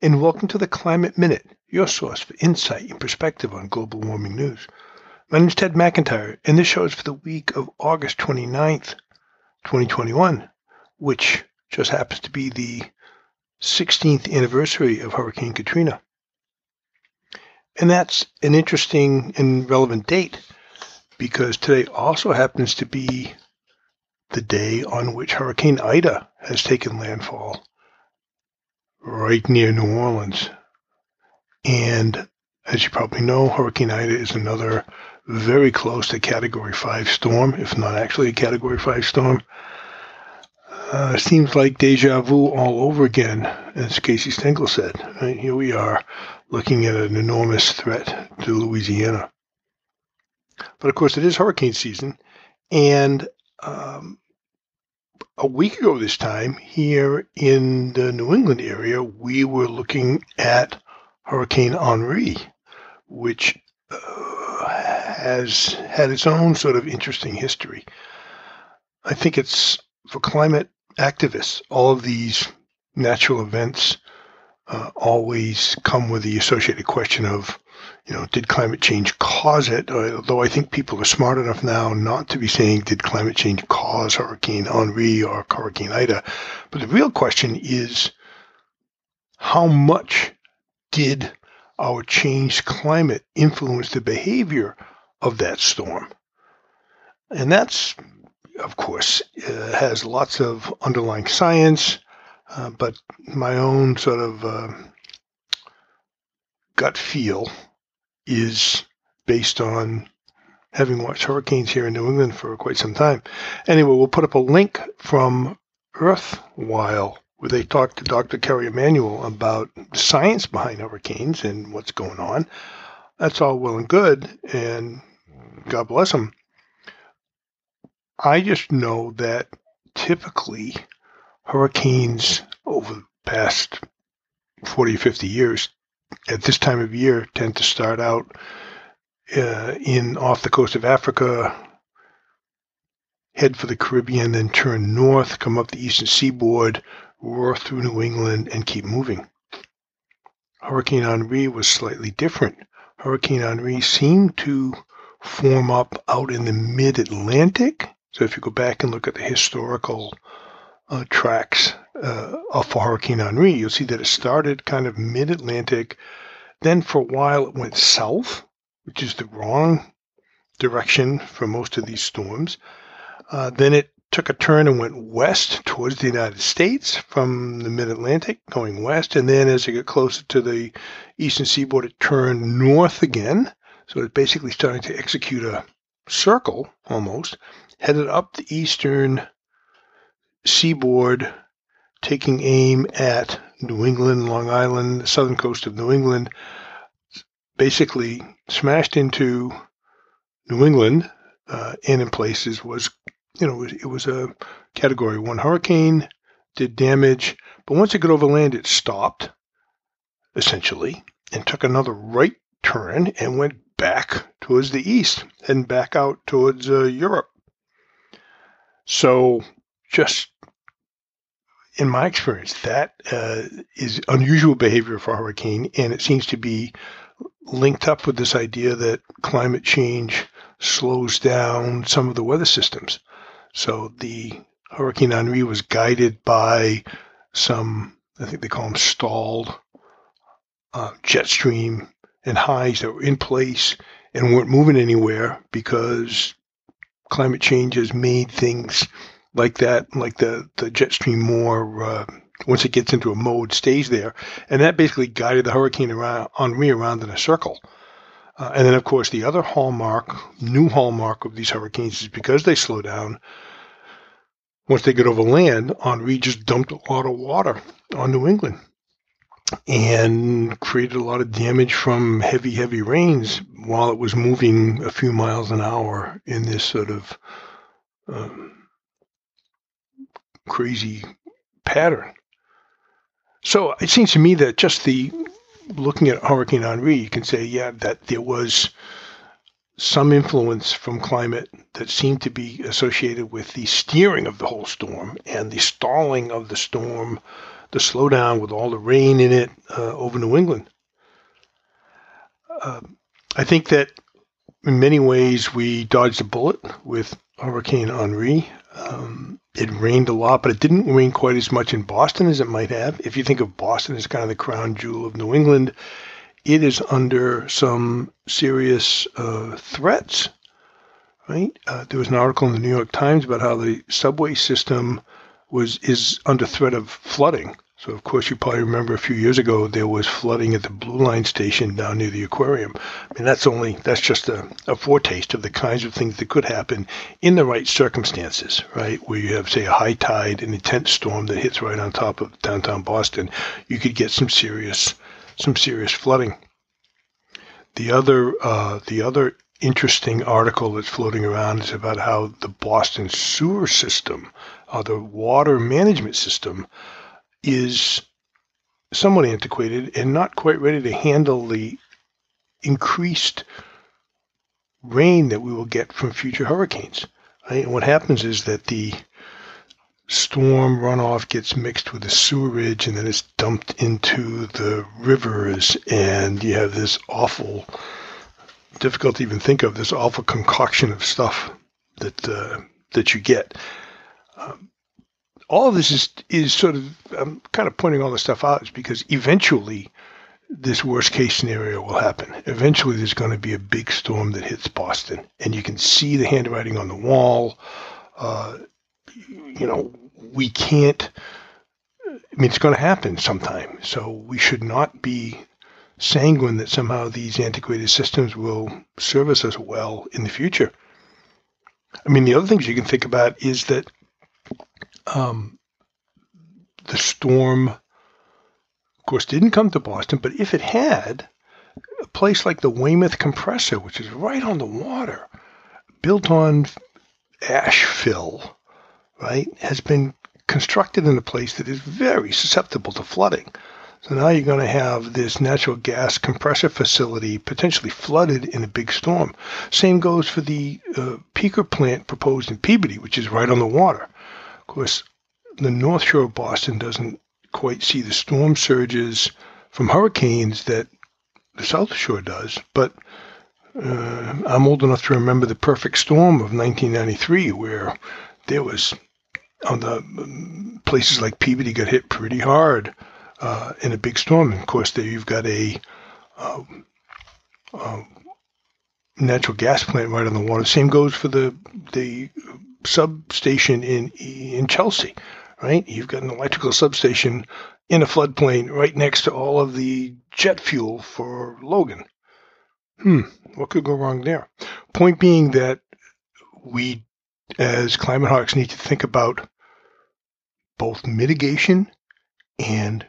and welcome to the Climate Minute, your source for insight and perspective on global warming news. My name is Ted McIntyre, and this show is for the week of August 29th, 2021, which just happens to be the 16th anniversary of Hurricane Katrina. And that's an interesting and relevant date because today also happens to be the day on which Hurricane Ida has taken landfall right near New Orleans. And as you probably know, Hurricane Ida is another very close to Category 5 storm, if not actually a Category 5 storm. Seems like deja vu all over again, as Casey Stengel said. Right, here we are looking at an enormous threat to Louisiana. But of course, it is hurricane season, and a week ago this time, here in the New England area, we were looking at Hurricane Henri, which has had its own sort of interesting history. I think it's for climate activists, all of these natural events always come with the associated question of, did climate change cause it? Although I think people are smart enough now not to be saying, did climate change cause Hurricane Henri or Hurricane Ida? But the real question is, how much did our changed climate influence the behavior of that storm? And that's, of course, has lots of underlying science, but my own sort of gut feel is based on having watched hurricanes here in New England for quite some time. Anyway, we'll put up a link from Earthwhile, where they talked to Dr. Kerry Emanuel about the science behind hurricanes and what's going on. That's all well and good, and God bless them. I just know that typically hurricanes over the past 40 or 50 years at this time of year tend to start out off the coast of Africa, head for the Caribbean, then turn north, come up the eastern seaboard, roar through New England, and keep moving. Hurricane Henri was slightly different. Hurricane Henri seemed to form up out in the mid-Atlantic. So if you go back and look at the historical tracks for Hurricane Henri, you'll see that it started kind of mid-Atlantic. Then for a while it went south, which is the wrong direction for most of these storms. Then it took a turn and went west towards the United States from the mid-Atlantic, going west. And then as it got closer to the eastern seaboard, it turned north again. So it's basically starting to execute a circle almost, headed up the eastern seaboard, taking aim at New England, Long Island, the southern coast of New England, basically smashed into New England, and in places was, it was a Category 1 hurricane, did damage, but once it got over land, it stopped, essentially, and took another right turn and went back towards the east, and back out towards Europe. So just in my experience, that is unusual behavior for a hurricane, and it seems to be linked up with this idea that climate change slows down some of the weather systems. So the Hurricane Henri was guided by some, I think they call them stalled jet stream and highs that were in place and weren't moving anywhere because climate change has made things like that, like the jet stream more, once it gets into a mode, stays there. And that basically guided the Hurricane Henri around in a circle. And then, of course, the other new hallmark of these hurricanes is because they slow down, once they get over land, Henri just dumped a lot of water on New England and created a lot of damage from heavy, heavy rains while it was moving a few miles an hour in this sort of crazy pattern. So it seems to me that just looking at Hurricane Henri, you can say, that there was some influence from climate that seemed to be associated with the steering of the whole storm and the stalling of the storm, the slowdown with all the rain in it over New England. I think that in many ways we dodged a bullet with Hurricane Henri. It rained a lot, but it didn't rain quite as much in Boston as it might have. If you think of Boston as kind of the crown jewel of New England, it is under some serious threats, right? There was an article in the New York Times about how the subway system is under threat of flooding. So, of course, you probably remember a few years ago there was flooding at the Blue Line station down near the aquarium. I mean, that's just a foretaste of the kinds of things that could happen in the right circumstances, right? Where you have, say, a high tide, an intense storm that hits right on top of downtown Boston, you could get some serious flooding. The other interesting article that's floating around is about how the Boston sewer system, the water management system, is somewhat antiquated and not quite ready to handle the increased rain that we will get from future hurricanes. Right? And what happens is that the storm runoff gets mixed with the sewerage, and then it's dumped into the rivers, and you have this awful, difficult to even think of, this awful concoction of stuff that you get. All of this is sort of, I'm kind of pointing all this stuff out is because eventually this worst case scenario will happen. Eventually there's going to be a big storm that hits Boston, and you can see the handwriting on the wall. We can't, it's going to happen sometime. So we should not be sanguine that somehow these antiquated systems will service us well in the future. The other things you can think about is that the storm, of course, didn't come to Boston, but if it had, a place like the Weymouth compressor, which is right on the water, built on ash fill, right, has been constructed in a place that is very susceptible to flooding. So now you're going to have this natural gas compressor facility potentially flooded in a big storm. Same goes for the peaker plant proposed in Peabody, which is right on the water. Of course, the North Shore of Boston doesn't quite see the storm surges from hurricanes that the South Shore does, but I'm old enough to remember the perfect storm of 1993, where there was, on the places like Peabody got hit pretty hard in a big storm. And of course, there you've got a natural gas plant right on the water. Same goes for the substation in Chelsea, right? You've got an electrical substation in a floodplain right next to all of the jet fuel for Logan. What could go wrong there? Point being that we, as climate hawks, need to think about both mitigation and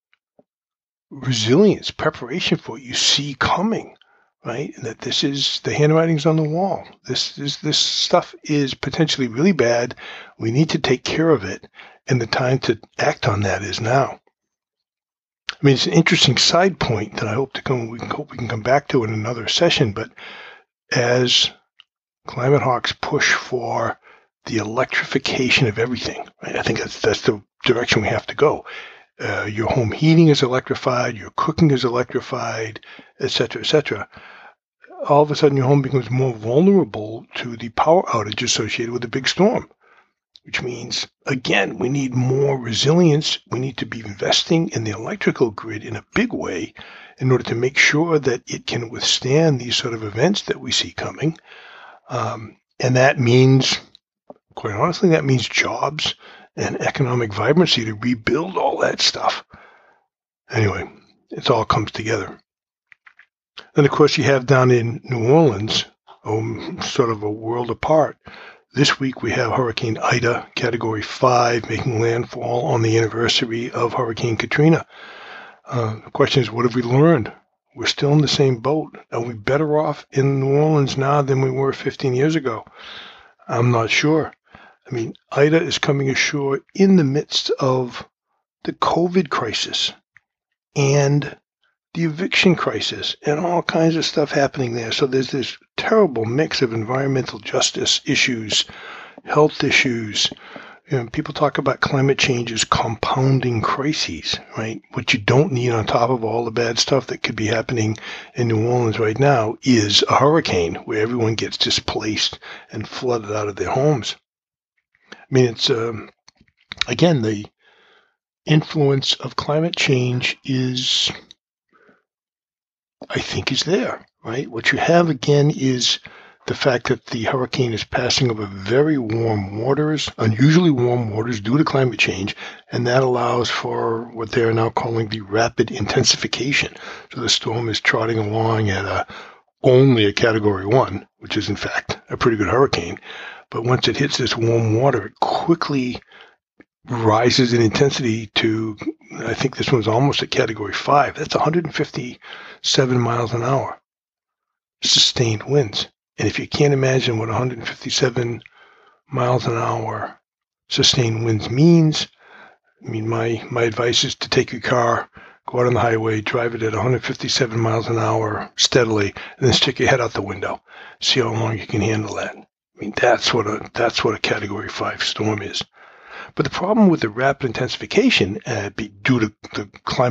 resilience, preparation for what you see coming, right? And that this is, the handwriting's on the wall. This stuff is potentially really bad. We need to take care of it, and the time to act on that is now. It's an interesting side point that I hope we can come back to in another session. But as climate hawks push for the electrification of everything, right? I think that's the direction we have to go. Your home heating is electrified, your cooking is electrified, et cetera, all of a sudden your home becomes more vulnerable to the power outage associated with a big storm, which means, again, we need more resilience. We need to be investing in the electrical grid in a big way in order to make sure that it can withstand these sort of events that we see coming. And that means, quite honestly, that means jobs and economic vibrancy to rebuild all that stuff. Anyway, it all comes together. Then, of course, you have down in New Orleans, sort of a world apart. This week we have Hurricane Ida, Category 5, making landfall on the anniversary of Hurricane Katrina. The question is, what have we learned? We're still in the same boat. Are we better off in New Orleans now than we were 15 years ago? I'm not sure. Ida is coming ashore in the midst of the COVID crisis and the eviction crisis and all kinds of stuff happening there. So there's this terrible mix of environmental justice issues, health issues, People talk about climate change as compounding crises, right? What you don't need on top of all the bad stuff that could be happening in New Orleans right now is a hurricane where everyone gets displaced and flooded out of their homes. I mean, it's, again, the influence of climate change is, I think, is there, right? What you have, again, is the fact that the hurricane is passing over very warm waters, unusually warm waters due to climate change, and that allows for what they are now calling the rapid intensification. So the storm is trotting along at only a Category 1, which is in fact a pretty good hurricane. But once it hits this warm water, it quickly rises in intensity to, I think this one's almost at Category 5. That's 157 miles an hour, sustained winds. And if you can't imagine what 157 miles an hour sustained winds means, I mean, my advice is to take your car, go out on the highway, drive it at 157 miles an hour steadily, and then stick your head out the window. See how long you can handle that. I mean, that's what a Category 5 storm is. But the problem with the rapid intensification, due to the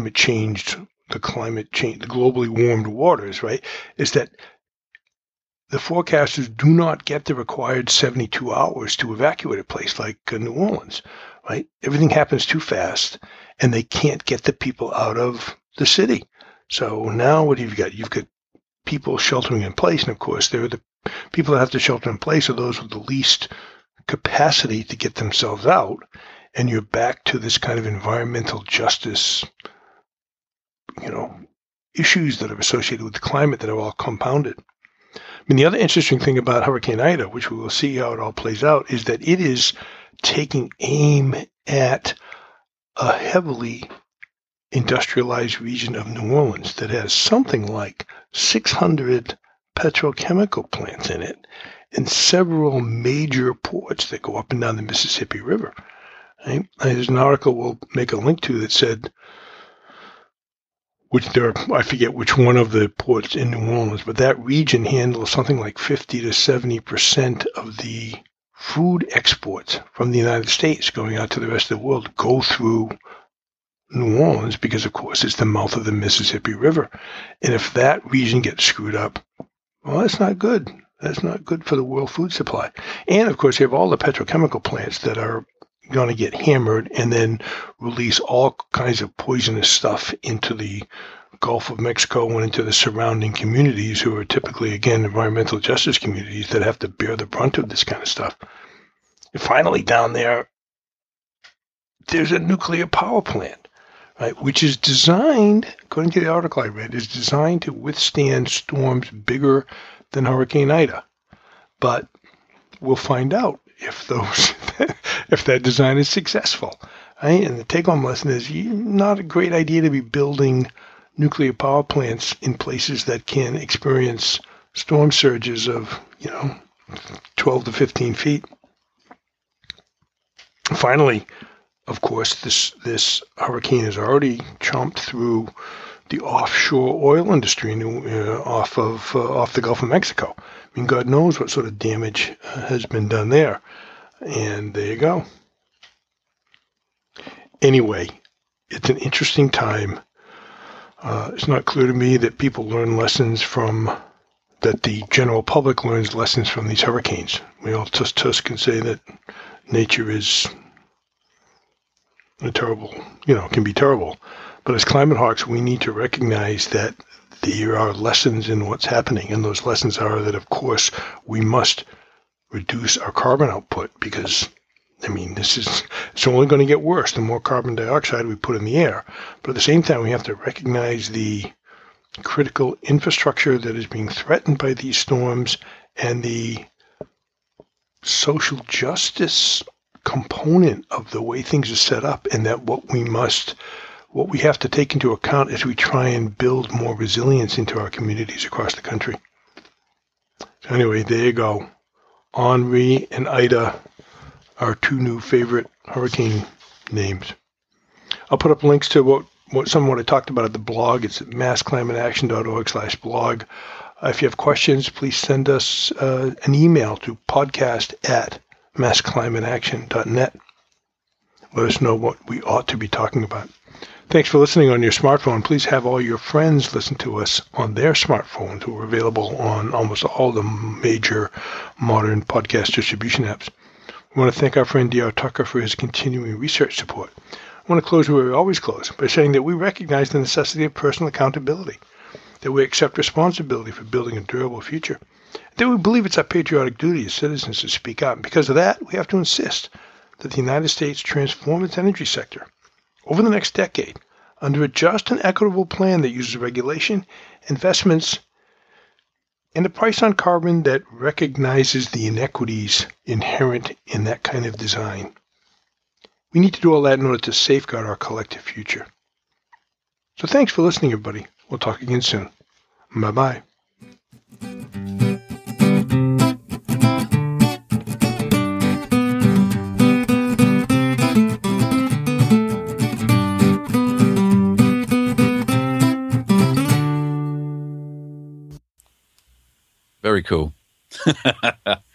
globally warmed waters, right, is that the forecasters do not get the required 72 hours to evacuate a place like New Orleans, right? Everything happens too fast, and they can't get the people out of the city. So now what have you got? You've got people sheltering in place, and of course, they're the people that have to shelter in place are those with the least capacity to get themselves out, and you're back to this kind of environmental justice, issues that are associated with the climate that are all compounded. I mean, the other interesting thing about Hurricane Ida, which we will see how it all plays out, is that it is taking aim at a heavily industrialized region of New Orleans that has something like 600 petrochemical plants in it and several major ports that go up and down the Mississippi River. Right? There's an article we'll make a link to that said, I forget which one of the ports in New Orleans, but that region handles something like 50 to 70% of the food exports from the United States going out to the rest of the world go through New Orleans because, of course, it's the mouth of the Mississippi River. And if that region gets screwed up, well, that's not good. That's not good for the world food supply. And, of course, you have all the petrochemical plants that are going to get hammered and then release all kinds of poisonous stuff into the Gulf of Mexico and into the surrounding communities who are typically, again, environmental justice communities that have to bear the brunt of this kind of stuff. And finally, down there's a nuclear power plant, right, which is designed, according to the article I read, is designed to withstand storms bigger than Hurricane Ida. But we'll find out if that design is successful. Right? And the take-home lesson is not a great idea to be building nuclear power plants in places that can experience storm surges of, 12 to 15 feet. Finally, of course, this hurricane has already chomped through the offshore oil industry off the Gulf of Mexico. I mean, God knows what sort of damage has been done there. And there you go. Anyway, it's an interesting time. It's not clear to me that people learn lessons that the general public learns lessons from these hurricanes. We all just can say that nature is can be terrible. But as climate hawks, we need to recognize that there are lessons in what's happening. And those lessons are that, of course, we must reduce our carbon output because, it's only going to get worse the more carbon dioxide we put in the air. But at the same time, we have to recognize the critical infrastructure that is being threatened by these storms and the social justice component of the way things are set up, and that what we have to take into account as we try and build more resilience into our communities across the country. So anyway, there you go. Henri and Ida are two new favorite hurricane names. I'll put up links to what some of what I talked about at the blog. It's at massclimateaction.org/blog. If you have questions, please send us an email to podcast@massclimateaction.net. Let us know what we ought to be talking about. Thanks for listening on your smartphone. Please have all your friends listen to us on their smartphones, who are available on almost all the major modern podcast distribution apps. We want to thank our friend D.R. Tucker for his continuing research support. I want to close where we always close, by saying that we recognize the necessity of personal accountability, that we accept responsibility for building a durable future, that we believe it's our patriotic duty as citizens to speak out. And because of that, we have to insist that the United States transform its energy sector over the next decade under a just and equitable plan that uses regulation, investments, and a price on carbon that recognizes the inequities inherent in that kind of design. We need to do all that in order to safeguard our collective future. So thanks for listening, everybody. We'll talk again soon. Bye-bye. Very cool.